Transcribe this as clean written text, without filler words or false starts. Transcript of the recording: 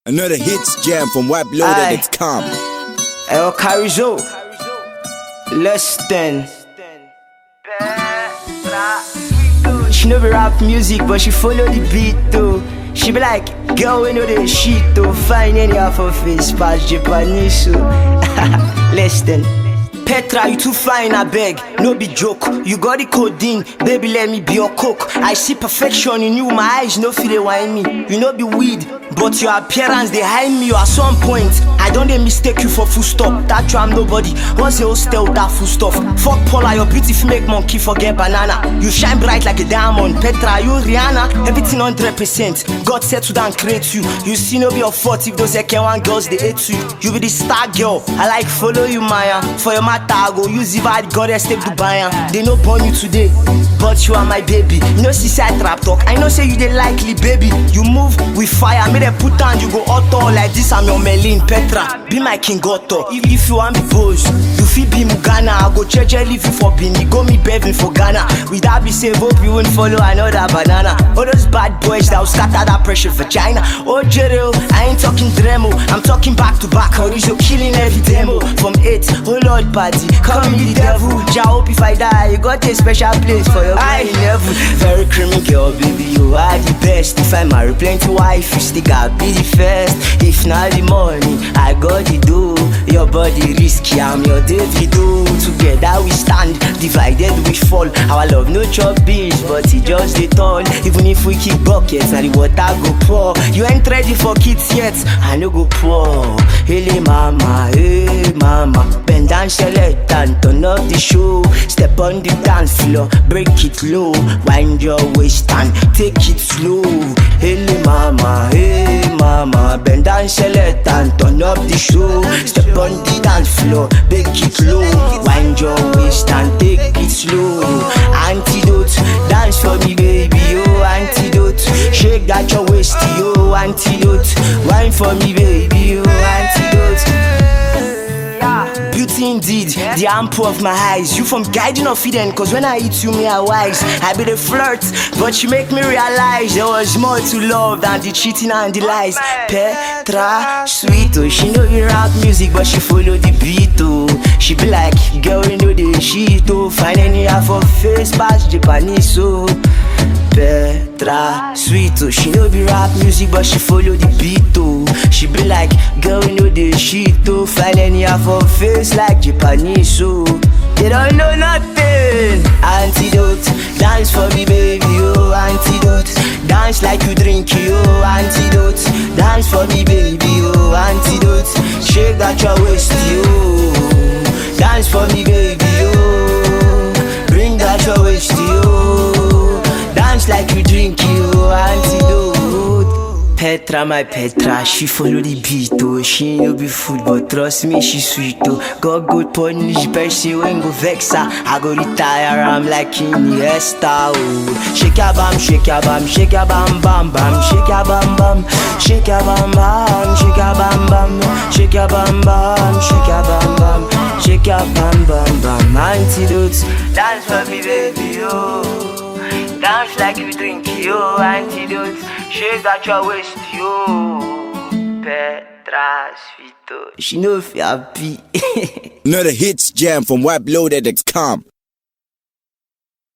Another hits jam from WebLoaded.com. El Carizo, less than. She know be rap music, but she follow the beat though. She be like, girl, we know the shit though. Fine any half of face, past Japanese so. Less than. Petra, you too fine, I beg, no be joke. You got the codeine, baby, let me be your coke. I see perfection in you, my eyes no feel they whine me. You know be weed, but your appearance they hide me. At some point, I don't they mistake you for full stop. That you I'm nobody, what's the hostel that full stuff? Fuck Paula, your beauty make monkey forget banana. You shine bright like a diamond, Petra, you Rihanna. Everything 100%, God set to down create you. You see no be your fault if those second one girls they hate you. You be the star girl, I like follow you Maya. For your I go use if I goddess step Dubai. They no born you today, but you are my baby. You know see side trap talk. I know say you dey likely baby. You move with fire, me they put on you go auto like this. I'm your Melin Petra, be my King Otto. If you want me boss, you feel be Mugana. I go church leave you for Bini, go me Bevin for Ghana. Without be safe, hope you won't follow another banana. All those bad boys that will scatter that pressure for China. Oh Jerry, I ain't talking Dremo, I'm talking back to back. Or is you killing every demo from 8, oh Lord bad. Call me the devil, I hope if I die, you got a special place for your brain level. Very creamy girl, baby, you are the best. If I marry plenty wife, you still gotta be the first. If not the money, I got the dough. Your body risky, I'm your Davido. Together we stand, divided we fall. Our love no chop beans, but it just the tall. Even if we keep buckets, now the water go pour. You ain't ready for kids yet, I no go pour. Hey mama, bend down, select and turn up the show. Step on the dance floor, break it low. Wind your waist and take it slow. Hey mama, bend down, select and turn up the show. Step on the dance floor, break it low. Wind your waist and take it slow. Antidote, dance for me baby, oh antidote. Shake that your waist, yo antidote. Wine for me baby, oh antidote. Beauty indeed, the ample of my eyes. You from guiding or feeding, cause when I eat you, me I wise. I be the flirt, but you make me realize there was more to love than the cheating and the lies. Petra, sweet, oh, she know you rap music, but she follow the beat, oh. She be like, girl, you know the shit, oh. Find any half of face, past Japanese, oh. Petra, sweet, oh. She know be rap music, but she follow the beat, oh. She be like, girl, you know the shit, oh. Find any half of face like Japanese, so they don't know nothing. Antidote, dance for me baby, oh antidote. Dance like you drink, oh antidote. Dance for me baby, oh antidote. Shake that your waist, oh. Dance for me baby, oh. Bring that your waist, oh. Dance like you drink, oh antidote. Petra, my Petra, she follow the beat, oh. She no be food, but trust me, she sweet, oh. Got good punish, per se when go vex her. I go retire, I'm like Iniesta, oh. Shake your bam, shake your bam, shake your bam, bam, bam. Shake your bam, bam, shake your bam, bam. Shake your bam, bam, shake your bam, bam. Shake your bam, bam, shake your bam, bam, bam. Antidote, dance for me, baby, oh. Dance like you drink, yo, antidote. Shake that your waist, yo. Petra, sweet, she know if you happy. Another hits jam from WebLoaded.com.